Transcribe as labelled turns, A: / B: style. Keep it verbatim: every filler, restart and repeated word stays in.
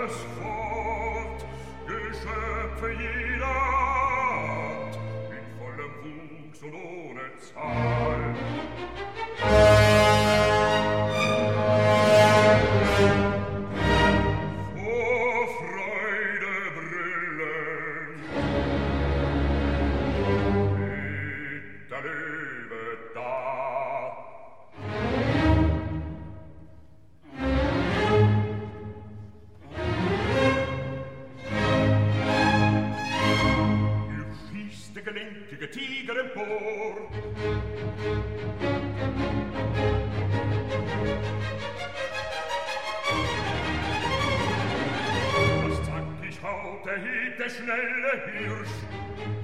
A: es fort, Geschöpfe jeder Art, in vollem Wuchs und ohne Zahl. Vor Freude brüllen, steht der Löwe da. Hier schießt der gelenkige Tiger empor. Das zackig haut, erhebt der schnelle Hirsch.